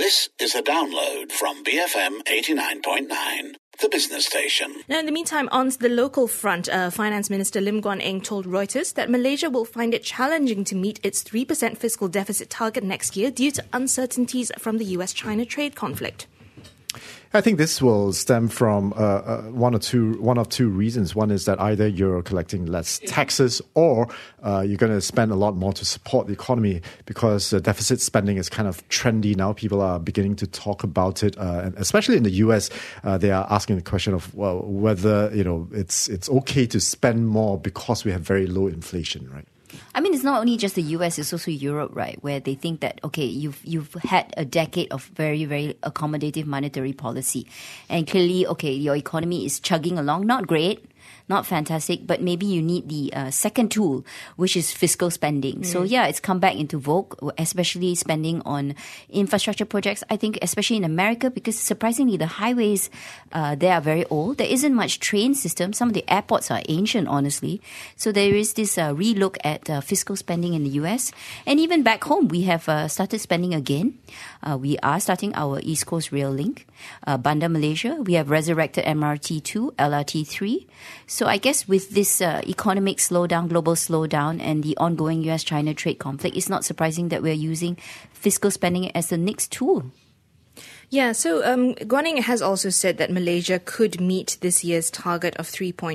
This is a download from BFM 89.9, the business station. Now, in the meantime, on the local front, Finance Minister Lim Guan Eng told Reuters that Malaysia will find it challenging to meet its 3% fiscal deficit target next year due to uncertainties from the US-China trade conflict. I think this will stem from one of two reasons. One is that either you're collecting less taxes or you're going to spend a lot more to support the economy, because deficit spending is kind of trendy now. People are beginning to talk about it, and especially in the US, they are asking the question of whether it's okay to spend more because we have very low inflation, right? I mean, it's not only just the US, it's also Europe, right? Where they think that, okay, you've had a decade of very, very accommodative monetary policy. And clearly, okay, your economy is chugging along. Not great, not fantastic, but maybe you need the second tool, which is fiscal spending. So yeah, it's come back into vogue, especially spending on infrastructure projects. I think especially in America, because surprisingly, the highways, they are very old. There isn't much train system. Some of the airports are ancient, honestly. So there is this relook at fiscal spending in the US. And even back home, we have started spending again. We are starting our East Coast Rail Link, Bandar Malaysia. We have resurrected MRT2, LRT3. So I guess with this economic slowdown, global slowdown, and the ongoing US-China trade conflict, it's not surprising that we're using fiscal spending as the next tool. Yeah, so Guan Eng has also said that Malaysia could meet this year's target of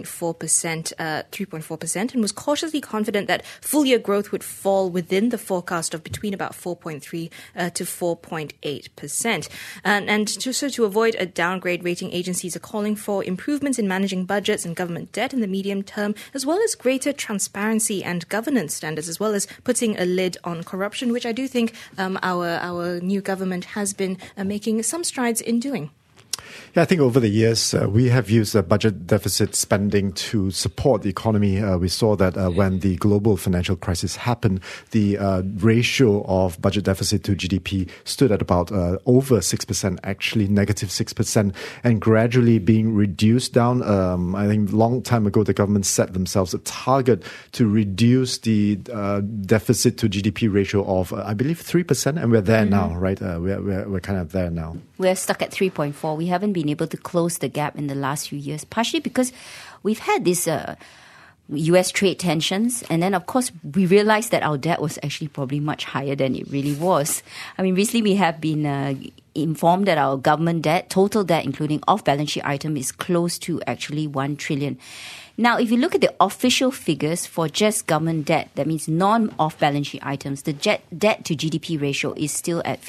3.4%, and was cautiously confident that full-year growth would fall within the forecast of between about 4.3 to 4.8%. And to avoid a downgrade, rating agencies are calling for improvements in managing budgets and government debt in the medium term, as well as greater transparency and governance standards, as well as putting a lid on corruption, which I do think our new government has been making some strides in doing. Yeah, I think over the years, we have used budget deficit spending to support the economy. We saw that when the global financial crisis happened, the ratio of budget deficit to GDP stood at about over 6%, actually negative 6%, and gradually being reduced down. I think a long time ago, the government set themselves a target to reduce the deficit to GDP ratio of, I believe, 3%, and we're there now, right? We're kind of there now. We're stuck at 3.4. We haven't been able to close the gap in the last few years, partially because we've had this US trade tensions, and then of course we realized that our debt was actually probably much higher than it really was. I mean, recently we have been informed that our government debt, total debt including off-balance sheet item, is close to actually 1 trillion. Now, if you look at the official figures for just government debt, that means non-off-balance sheet items, the debt to GDP ratio is still at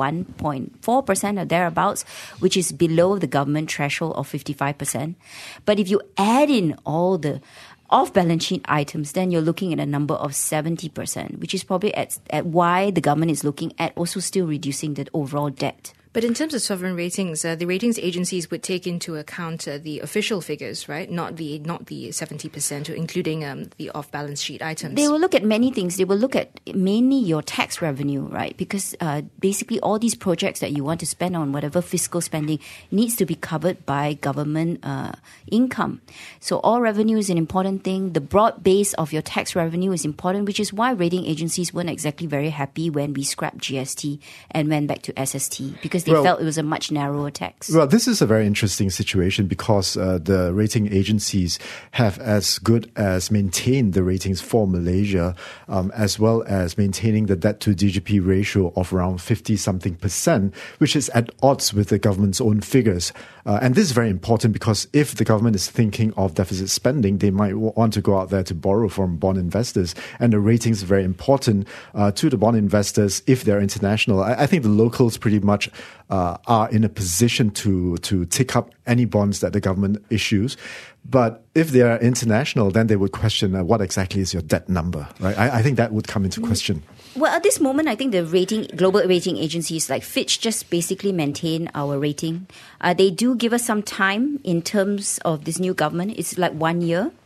51.4% or thereabouts, which is below the government threshold of 55%. But if you add in all the off-balance sheet items, then you're looking at a number of 70%, which is probably at why the government is looking at also still reducing the overall debt. But in terms of sovereign ratings, the ratings agencies would take into account the official figures, right? Not the 70%, including the off-balance sheet items. They will look at many things. They will look at mainly your tax revenue, right? Because basically all these projects that you want to spend on, whatever fiscal spending, needs to be covered by government income. So all revenue is an important thing. The broad base of your tax revenue is important, which is why rating agencies weren't exactly very happy when we scrapped GST and went back to SST, because they felt it was a much narrower tax. Well, this is a very interesting situation because the rating agencies have as good as maintained the ratings for Malaysia, as well as maintaining the debt to GDP ratio of around 50-something%, which is at odds with the government's own figures. And this is very important because if the government is thinking of deficit spending, they might want to go out there to borrow from bond investors. And the ratings are very important to the bond investors if they're international. I think the locals pretty much are in a position to take up any bonds that the government issues. But if they are international, then they would question what exactly is your debt number, right? I think that would come into question. Well, at this moment, I think the global rating agencies like Fitch just basically maintain our rating. They do give us some time in terms of this new government. It's like 1 year.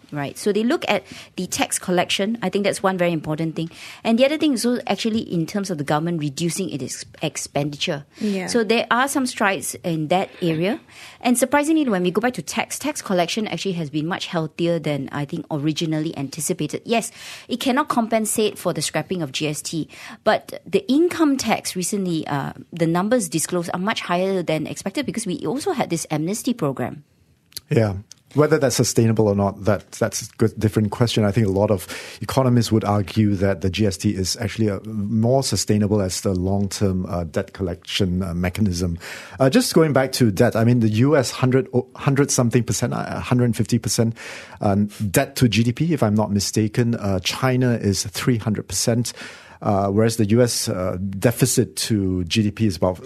right? So they look at the tax collection. I think that's one very important thing. And the other thing is also actually in terms of the government reducing its expenditure. Yeah. So there are some strides in that area. And surprisingly, when we go back to tax collection actually has been much healthier than I think originally anticipated. Yes, it cannot compensate for the scrapping of GST, but the income tax recently, the numbers disclosed are much higher than expected because we also had this amnesty program. Yeah. Whether that's sustainable or not, that's a good, different question. I think a lot of economists would argue that the GST is actually more sustainable as the long-term debt collection mechanism. Just going back to debt, I mean, the US 100-something percent, 150% debt to GDP, if I'm not mistaken. China is 300%. Whereas the US deficit to GDP is about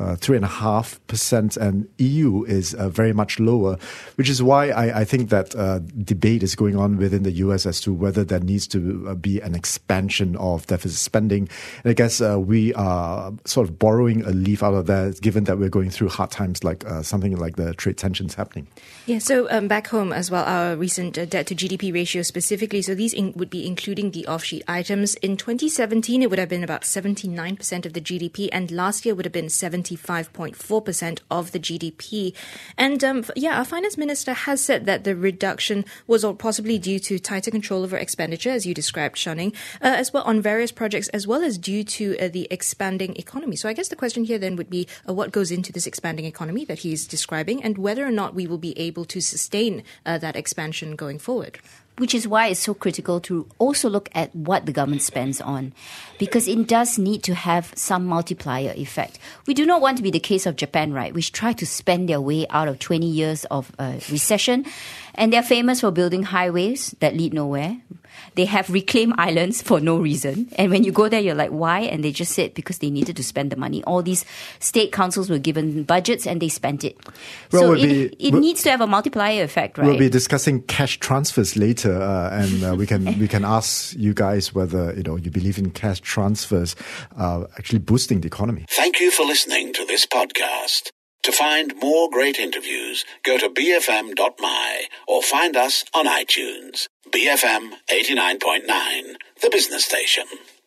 3.5%, and EU is very much lower, which is why I think that debate is going on within the US as to whether there needs to be an expansion of deficit spending. And I guess we are sort of borrowing a leaf out of that, given that we're going through hard times like something like the trade tensions happening. Yeah, so back home as well, our recent debt to GDP ratio specifically, so these would be including the off-sheet items. In 2017, it would have been about 79% of the GDP, and last year would have been 75.4% of the GDP. And our finance minister has said that the reduction was possibly due to tighter control over expenditure, as you described, Shunning, as well on various projects, as well as due to the expanding economy. So I guess the question here then would be what goes into this expanding economy that he's describing, and whether or not we will be able to sustain that expansion going forward. Which is why it's so critical to also look at what the government spends on, because it does need to have some multiplier effect. We do not want to be the case of Japan, right, which tried to spend their way out of 20 years of recession, and they're famous for building highways that lead nowhere. They have reclaimed islands for no reason. And when you go there, you're like, why? And they just said because they needed to spend the money. All these state councils were given budgets and they spent it. Well, so it needs to have a multiplier effect, right? We'll be discussing cash transfers later, and we can ask you guys whether you believe in cash transfers actually boosting the economy. Thank you for listening to this podcast. To find more great interviews, go to bfm.my or find us on iTunes. BFM 89.9, the business station.